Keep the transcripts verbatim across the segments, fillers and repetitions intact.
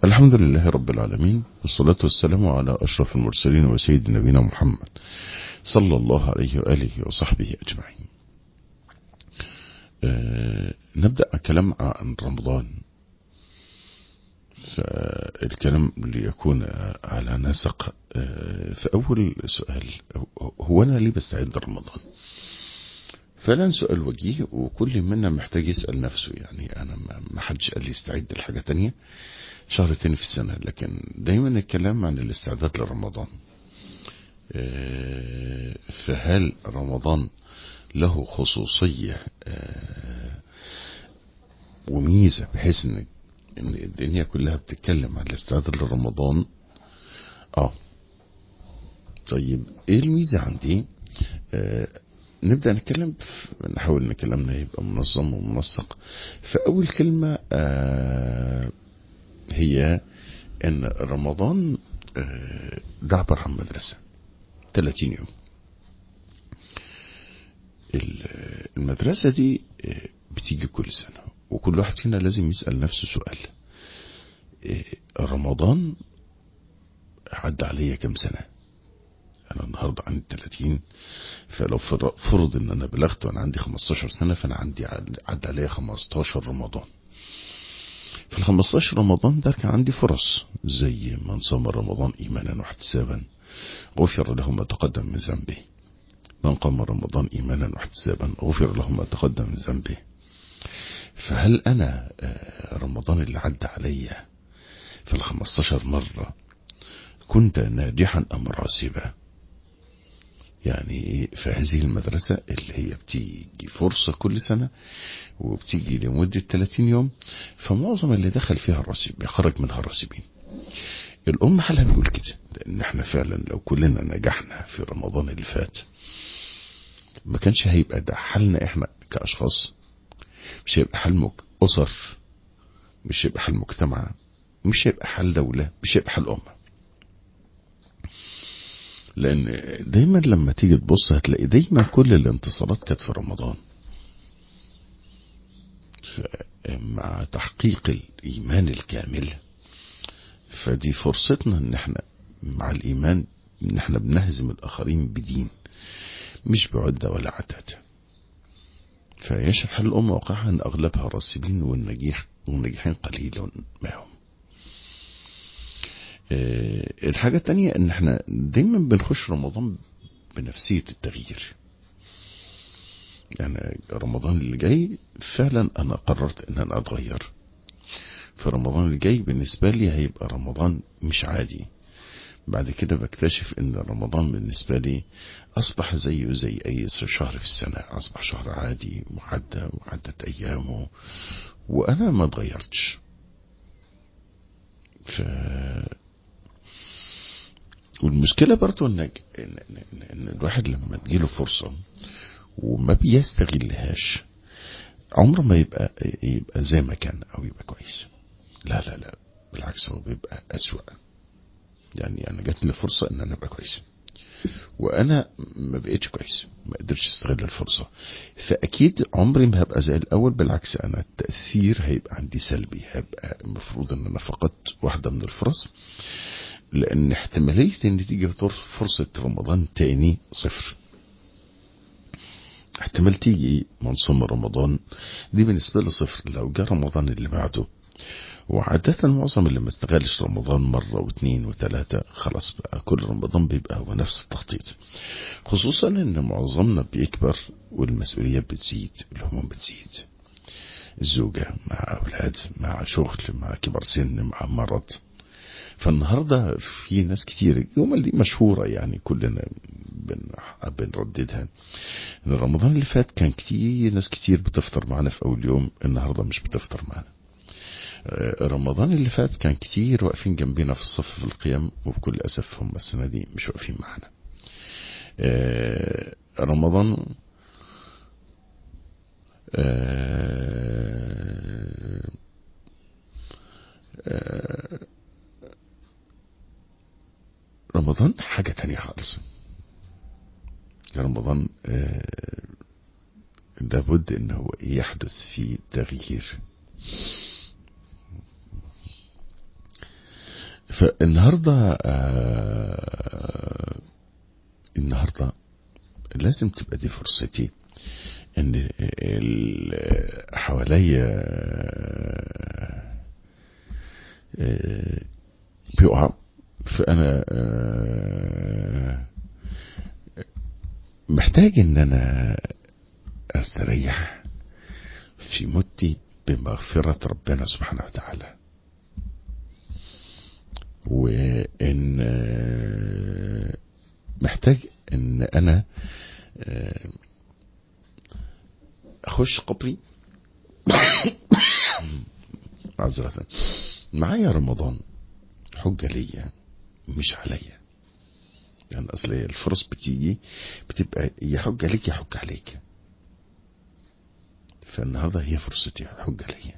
الحمد لله رب العالمين، والصلاة والسلام على أشرف المرسلين وسيد نبينا محمد صلى الله عليه وآله وصحبه أجمعين. أه نبدأ الكلام عن رمضان. فالكلام ليكون على نسق. أه فأول سؤال، هو أنا ليه بستعد رمضان؟ فعلا سؤال وجيه، وكل منا محتاج يسأل نفسه. يعني أنا ما حدش قال لي استعد لحاجة تانية شهر تاني في السنة، لكن دايما الكلام عن الاستعداد لرمضان. أه فهل رمضان له خصوصية أه وميزة بحيث ان ان الدنيا كلها بتتكلم عن الاستعداد لرمضان؟ اه طيب ايه الميزة عندي؟ آه نبدأ نتكلم، نحاول ان كلامنا يبقى منظم ومنسق. فاول كلمة آه هي ان رمضان آه ده عبارة عن مدرسة ثلاثين يوم. المدرسة دي آه بتيجي كل سنة، وكل واحد فينا لازم يسأل نفسه سؤال: رمضان عدى عليا كم سنة؟ أنا النهاردة عندي ثلاثين، فلو فرض إن أنا بلغت وأنا عندي خمستاشر سنة، فأنا عندي عدى عليا خمستاشر رمضان. في ال خمستاشر رمضان ده كان عندي فرص، زي من صام رمضان إيمانا واحتسابا غفر له ما تقدم من ذنبه، من قام رمضان إيمانا واحتسابا غفر له ما تقدم من ذنبه. فهل أنا رمضان اللي عدى عليا في الخمستاشر مرة كنت ناجحا أم راسبا؟ يعني في هذه المدرسة اللي هي بتيجي فرصة كل سنة وبتيجي لمدة ثلاثين يوم، فمعظم اللي دخل فيها الراسب بيخرج منها الراسبين. الأم حالها بيقول كده، لأن احنا فعلا لو كلنا نجحنا في رمضان اللي فات ما كانش هيبقى ده حالنا احنا كأشخاص، مش هيبقى حال أسر، مش هيبقى حال مجتمع، مش هيبقى حال دولة، مش هيبقى حال أمة. لأن دايما لما تيجي تبص هتلاقي دايما كل الانتصارات كانت في رمضان. مع تحقيق الإيمان الكامل، فدي فرصتنا ان احنا مع الإيمان ان احنا بنهزم الآخرين بدين، مش بعدة ولا عتاتة. فيشهد حال الأمة وقعها ان أغلبها راسبين، والنجيح والنجيحين قليل ما هم. الحاجة التانية ان احنا دايما بنخش رمضان بنفسية التغيير. يعني رمضان اللي جاي فعلا انا قررت ان انا اتغير. في رمضان اللي جاي بالنسبة لي هيبقى رمضان مش عادي. بعد كده بكتشف ان رمضان بالنسبة لي اصبح زيه زي اي شهر في السنة، اصبح شهر عادي وعدى وعدت ايامه وانا ما اتغيرتش. ف والمشكلة برضو انك ان, إن, إن الواحد لما تجيله فرصة وما بيستغلهاش عمره ما يبقى يبقى زي ما كان او يبقى كويس. لا لا لا بالعكس، هو بيبقى أسوأ. يعني انا جات لي فرصة ان انا ابقى كويس وانا ما بقيتش كويس، ما قدرتش استغل الفرصة، فاكيد عمري ما هبقى زي الاول. بالعكس انا التأثير هيبقى عندي سلبي، هيبقى المفروض ان انا فقدت واحدة من الفرص، لان احتمالية ان تيجي فرصة رمضان تاني صفر. احتمال تيجي من صوم رمضان دي بالنسبة لي صفر لو جاء رمضان اللي بعده. وعادة معظم اللي ما استغلش رمضان مرة واثنين وثلاثة خلاص بقى كل رمضان بيبقى هو نفس التخطيط، خصوصا ان معظمنا بيكبر والمسؤوليات بتزيد، الهموم بتزيد، الزوجة مع اولاد مع شغل مع كبر سن مع مرض. فالنهاردة في ناس كتير، الجمل دي مشهورة يعني كلنا بنرددها، ان رمضان اللي فات كان كتير ناس كتير بتفطر معنا في اول يوم، النهاردة مش بتفطر معنا. رمضان اللي فات كان كتير واقفين جنبنا في الصف في القيام، وبكل أسف هم السنة دي مش واقفين معنا. رمضان رمضان حاجة تانية خالص. رمضان لابد انه يحدث فيه تغيير. فالنهاردة آه النهاردة لازم تبقى دي فرصتي ان حواليا بيقع. فانا محتاج ان انا استريح في موتي بمغفرة ربنا سبحانه وتعالى، وان محتاج ان انا اخش قبري معذرة معايا رمضان حجة ليا مش عليا، يعني اصل الفرص بتيجي بتبقى يا حجة ليك يا حجة عليك. فالنهاردة هي فرصتي حجة ليا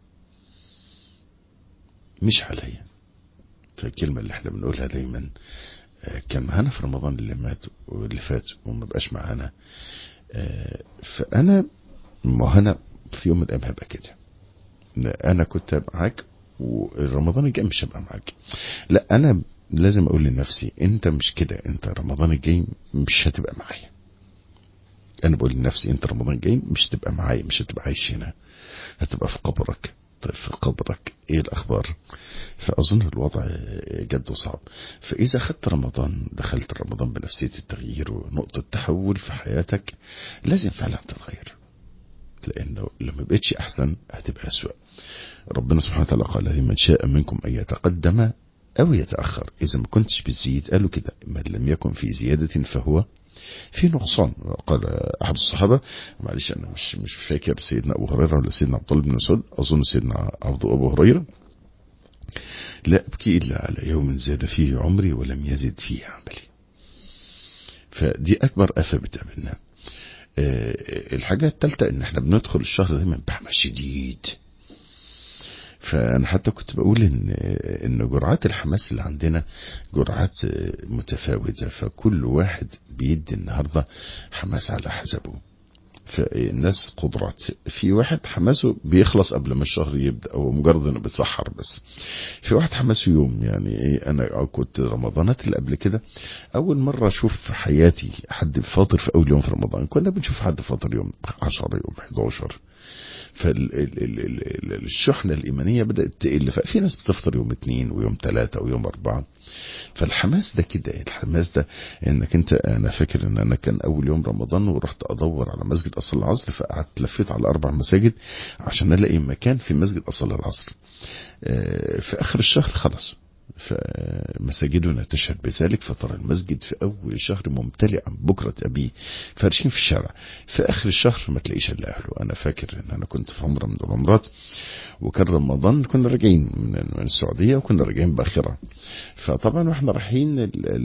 مش عليا. فالكلمة اللي احنا بنقولها دايما كان معانا في رمضان اللي مات واللي فات وما بقاش معانا، فانا ما انا في يوم من الايام هبقى كده، انا كنت معاك ورمضان الجاي مش هبقى معاك. لا، انا لازم اقول لنفسي انت مش كده، انت رمضان الجاي مش هتبقى معايا. انا بقول لنفسي انت رمضان الجاي مش هتبقى معايا، مش هتبقى عايش هنا، هتبقى في قبرك. طيب في قبرك ايه الاخبار؟ فاظن الوضع جد صعب. فاذا خدت رمضان دخلت رمضان بنفسية التغيير ونقطة تحول في حياتك، لازم فعلا تتغير، لانه لما بقتش احسن هتبقى اسوأ. ربنا سبحانه وتعالى قال لمن شاء منكم ان يتقدم او يتأخر. اذا ما كنتش بتزيد قالوا كده من لم يكن في زيادة فهو في نقصان. قال احد الصحابة، معلش انا مش مش فاكر سيدنا ابو هريرة ولا سيدنا عبد الله بن مسعود، اظن سيدنا عبد ابو هريرة، لا ابكي الا على يوم زاد فيه عمري ولم يزد فيه عملي. فدي اكبر آفة بتقابلنا. أه الحاجة الثالثة ان احنا بندخل الشهر دايما بحماس شديد. فانا حتى كنت بقول ان ان جرعات الحماس اللي عندنا جرعات متفاوتة، فكل واحد بيدي النهاردة حماس على حسبه. فالناس قدرات، في واحد حماسه بيخلص قبل ما الشهر يبدأ او مجرد انه بيتسحر بس. في واحد حماسه يوم، يعني ايه، انا كنت رمضانات اللي قبل كده اول مرة اشوف في حياتي حد فاطر في اول يوم في رمضان. كنا بنشوف حد فاطر يوم عشرة يوم حداشر، فالشحنة الإيمانية بدأت تقل. ففي ناس بتفطر يوم اثنين ويوم ثلاثة ويوم أربعة. فالحماس ده كده، الحماس ده انك انت، انا فاكر ان انا كان اول يوم رمضان ورحت ادور على مسجد اصلي العصر، فقعدت لفيت على اربع مساجد عشان الاقي مكان في مسجد اصلي العصر. في اخر الشهر خلص، فمساجدنا تشهد بذلك، فترى المسجد في اول الشهر ممتلئا بكرة ابيه فارشين في الشارع. في اخر الشهر ما تلاقيش الا اهله. انا فاكر ان انا كنت في عمره من العمرات، وكان رمضان كنا راجعين من السعودية وكنا راجعين باخرة. فطبعا واحنا رايحين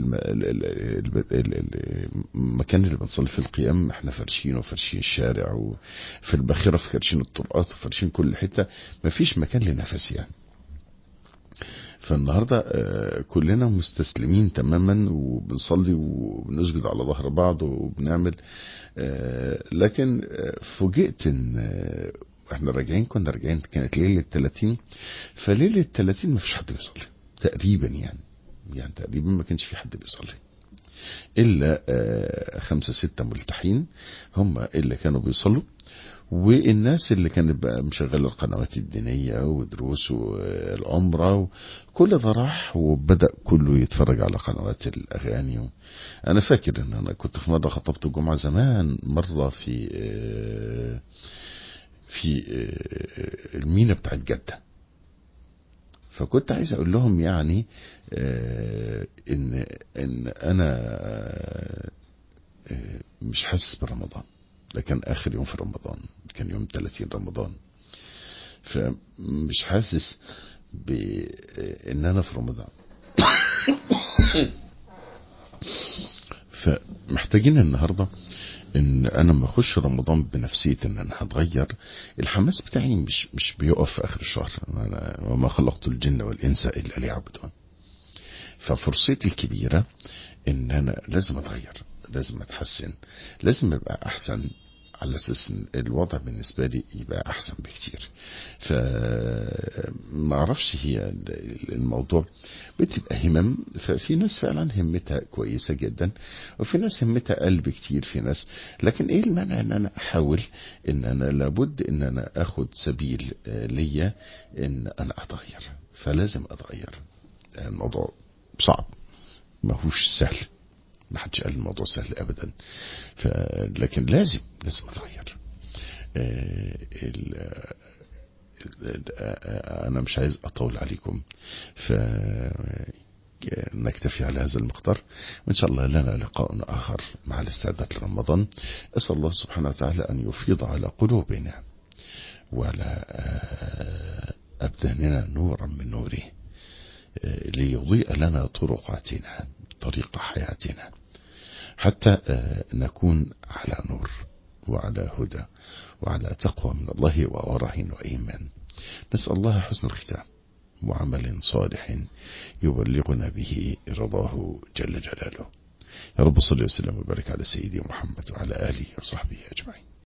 المكان اللي بنصلي في القيام احنا فرشين وفرشين الشارع، وفي الباخرة فرشين الطرقات وفرشين كل حتة، مفيش مكان لنفس يعني. فالنهاردة كلنا مستسلمين تماما وبنصلي وبنسجد على ظهر بعض وبنعمل، لكن فوجئت ان احنا راجعين، كنا راجعين كانت ليلة ثلاثين، فليلة ثلاثين ما فيش حد بيصلي تقريبا، يعني يعني تقريبا ما كانش في حد بيصلي الا خمسة ستة ملتحين هم اللي كانوا بيصلوا، والناس اللي كانت بقى مشغله القنوات الدينية ودروس والعمرة كل ده راح وبدأ كله يتفرج على قنوات الأغاني. أنا فاكر أن أنا كنت في مرة خطبت الجمعة زمان مرة في في المينا بتاعت جدة، فكنت عايز أقول لهم يعني إن إن أنا مش حاسس برمضان. ده كان آخر يوم في رمضان، كان يوم ثلاثين رمضان، فمش حاسس بأن أنا في رمضان. فمحتاجين النهاردة ان انا ما اخش رمضان بنفسية ان انا هتغير. الحماس بتاعي مش مش بيقف في اخر الشهر، انا وما خلقت الجن والانس الا ليعبدون. ففرصتي الكبيرة ان انا لازم اتغير، لازم اتحسن، لازم ابقى احسن على أساس الوضع بالنسبة لي يبقى أحسن بكتير. فما أعرفش، هي الموضوع بتبقى همم. ففي ناس فعلا همتها كويسة جدا، وفي ناس همتها أقل بكتير في ناس. لكن إيه المانع إن أنا أحاول، إن أنا لابد إن أنا أخد سبيل ليا إن أنا أتغير، فلازم أتغير. الموضوع صعب، ما هوش سهل، ما حدش قال الموضوع سهل ابدا. ف... لكن لازم لازم اتغير. آه ال... انا مش عايز اطول عليكم، ف نكتفي على هذا المقدار، وإن شاء الله لنا لقاء آخر مع الاستعداد لرمضان. أسأل الله سبحانه وتعالى أن يفيض على قلوبنا وعلى أبداننا نورا من نوره، ليضيء لنا طرقاتنا، طريق حياتنا، حتى نكون على نور وعلى هدى وعلى تقوى من الله وورع وإيمان. نسأل الله حسن الختام وعمل صالح يبلغنا به رضاه جل جلاله. يا رب صل وسلم وبارك على سيدي محمد وعلى آله وصحبه أجمعين.